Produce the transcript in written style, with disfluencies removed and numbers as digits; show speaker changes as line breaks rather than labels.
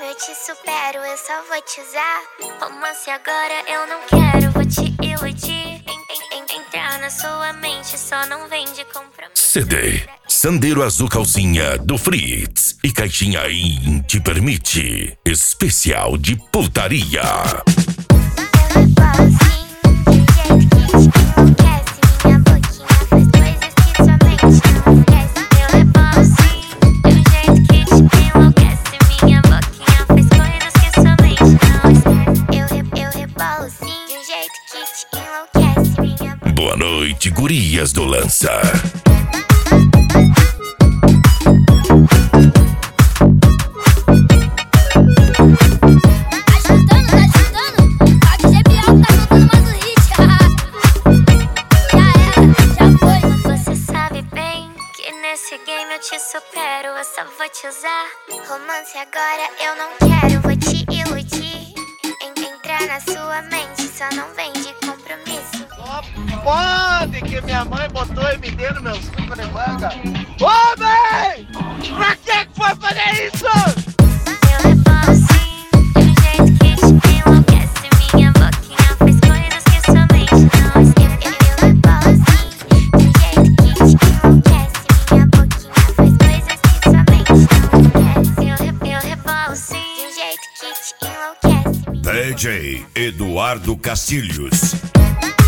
eu te supero, eu só vou te usar. Romance agora eu não quero, vou te iludir. Entrar na sua mente, só não vem de compromisso.
CD Sandeiro Azul Calcinha do Fritz e caixinha in te permite. Especial de putaria.
Eu rebolo assim, de um jeito que te enlouquece. Minha boquinha faz coisas que sua mente não esquece. Eu rebolo assim, de um jeito que te enlouquece. Minha boquinha faz coisas que sua mente não esquece. Eu rebolo assim, de um jeito que te enlouquece. Minha
Boa noite, gurias do Lança.
Nesse game eu te supero, eu só vou te usar. Romance agora eu não quero, vou te iludir. Entrar na sua mente, só não vem de compromisso.
Só pode que minha mãe botou MD no meu suco de manga. Homem! Pra que foi fazer isso?
Eu rebolo sim, de um jeito que te enlouquece. Minha boquinha faz coisas que sua mente não esquece. Eu rebolo sim, de um jeito que te enlouquece. Minha boquinha faz coisas que sua mente não esquece. Eu rebolo sim, de um jeito que te enlouquece.
DJ Eduardo Cacilhos.